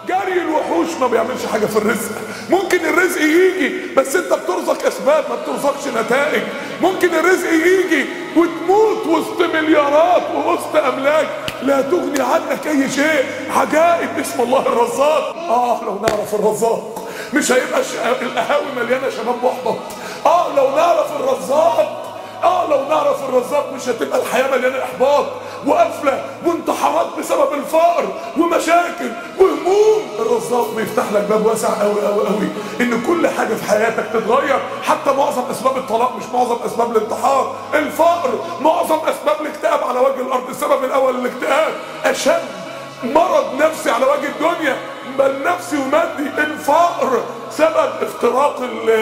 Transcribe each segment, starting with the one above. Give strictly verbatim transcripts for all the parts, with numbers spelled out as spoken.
جري الوحوش ما بيعملش حاجه في الرزق. ممكن الرزق يجي بس انت بترزق اسباب ما بترزقش نتائج. ممكن الرزق يجي وتموت وسط مليارات ووسط املاك لا تغني عنك اي شيء. عجائب اسم الله الرزاق. اه لو نعرف الرزاق مش هيبقى القهاوي مليانه شباب محبط. اه لو نعرف الرزاق اه لو نعرف الرزاق مش هتبقى الحياه مليانه احباط وقفله وانتحارات بسبب الفقر ومشاكل وهموم. الرزاق بيفتح لك باب واسع قوي قوي قوي ان كل حاجه في حياتك تتغير. حتى معظم اسباب الطلاق مش معظم اسباب الانتحار. الفقر معظم اسباب الاكتئاب على وجه الارض. السبب الاول الاكتئاب. اشد مرض نفسي على وجه الدنيا بل نفسي ومادي الفقر. سبب افتراق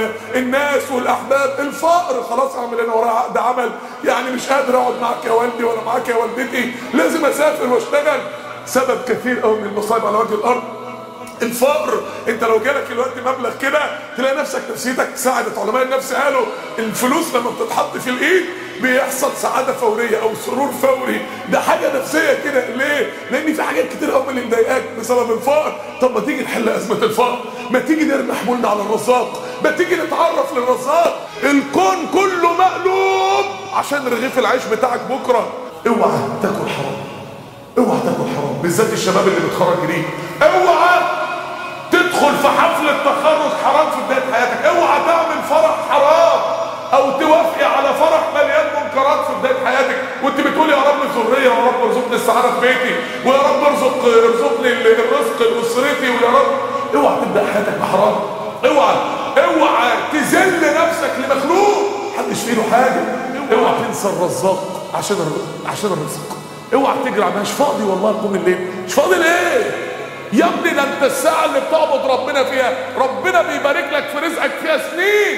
الناس والاحباب الفقر. خلاص اعمل انا ورايا عقد عمل يعني مش قادر اقعد معاك يا والدي ولا معاك يا والدتي لازم اسافر واشتغل. سبب كثير قوي من المصايب على وجه الارض الفقر. انت لو جالك الوقت مبلغ كده تلاقي نفسك نفسيتك ساعدت. علماء النفس قالوا الفلوس لما بتتحط في الايد بيحصل سعاده فوريه او سرور فوري. ده حاجه نفسيه كده. ليه؟ لان في حاجات كتير قوي اللي مضايقاك بسبب الفقر. طب ما تيجي نحل ازمه الفقر، ما تيجي نرمي حمولنا على الرزاق، ما تيجي نتعرف للرزاق. الكون كله مقلوب عشان رغيف العيش بتاعك بكره. اوعى تاكل حرام، اوعى تاكل حرام، بالذات الشباب اللي بيتخرج جديد. اوعى تدخل في حفله تخرج حرام في بدايه حياتك. اوعى تعمل فرح حرام او توافقي على فرح مليان منكرات في بدايه حياتك وانت بتقول يا رب الذريه ويا رب ارزقني السعاده في بيتي ويا رب ارزق ارزقني الرزق لاسرتي ويا رب. اوعى تبدا حياتك بحرام. اوعى اوعى تذل نفسك لمخلوق محدش في ايده حاجه. اوعى تنسى الرزاق عشان عشان الرزق. اوعى تجري على مش فاضي والله قوم الليل. مش فاضي ليه يا ابني؟ ده انت الساعه اللي بتعبد ربنا فيها ربنا بيبارك لك في رزقك فيها سنين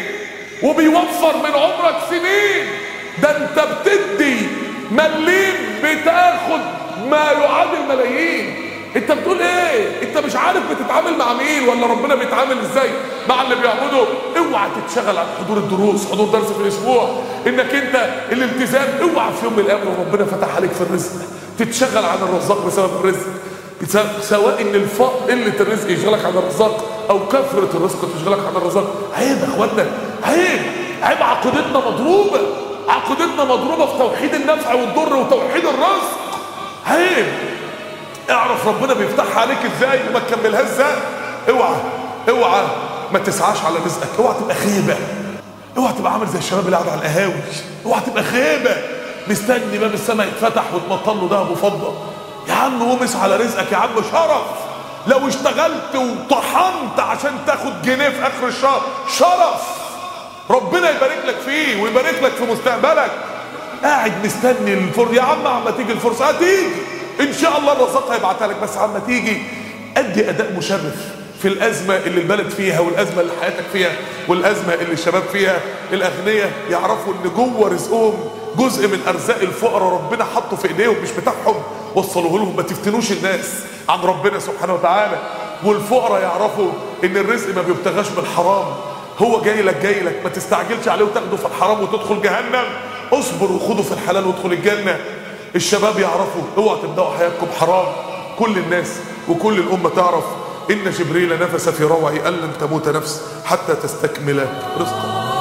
وبيوفر من عمرك سنين. ده انت بتدي مليم بتاخد ما يعادل ملايين. انت بتقول ايه؟ انت مش عارف بتتعامل مع مين ولا ربنا بيتعامل ازاي مع اللي بيعبده. اوعى تتشغل عن حضور الدروس، حضور درس في الاسبوع، انك انت الالتزام. اوعى في يوم من الايام لو ربنا فتح عليك في الرزق تتشغل عن الرزاق بسبب الرزق. سواء ان الفقر قله الرزق يشغلك عن الرزاق او كثره الرزق تشغلك عن الرزاق. عيب يا اخوانا، عيب عيب. عقيدتنا مضروبه، عقيدتنا مضروبه في توحيد النفع والضر وتوحيد الرزق. عيب. اعرف ربنا بيفتحها عليك ازاي وما تكملهاش ازاي. اوعى اوعى ما تسعاش على رزقك. اوعى تبقى خيبه، اوعى تبقى عامل زي الشباب اللي قاعد على القهاوي. اوعى تبقى خيبه مستني باب السماء يتفتح وتمطل له دهب وفضه. يا عم قوم اسعى على رزقك يا عم. شرف لو اشتغلت وطحنت عشان تاخد جنيه في اخر الشهر، شرف ربنا يبارك لك فيه ويبارك لك في مستقبلك. قاعد مستني الفرصه يا عم. عم تيجي الفرصه هتيجي ان شاء الله الرزاق هيبعتها لك. بس عم تيجي ادي اداء مشرف في الازمه اللي البلد فيها والازمه اللي حياتك فيها والازمه اللي الشباب فيها. الاغنياء يعرفوا ان جوه رزقهم جزء من ارزاق الفقراء ربنا حطه في ايديهم مش بتاعهم، وصلوه لهم. ما تفتنوش الناس عن ربنا سبحانه وتعالى. والفقراء يعرفوا ان الرزق ما بيبتغاش بالحرام. هو جاي لك جاي لك ما تستعجلش عليه وتاخده في الحرام وتدخل جهنم. اصبر وخده في الحلال وادخل الجنه. الشباب يعرفوا اوعى تبداوا حياتكم حرام. كل الناس وكل الامه تعرف ان جبريل نفس في روعي ان لن تموت نفس حتى تستكمل رزقها.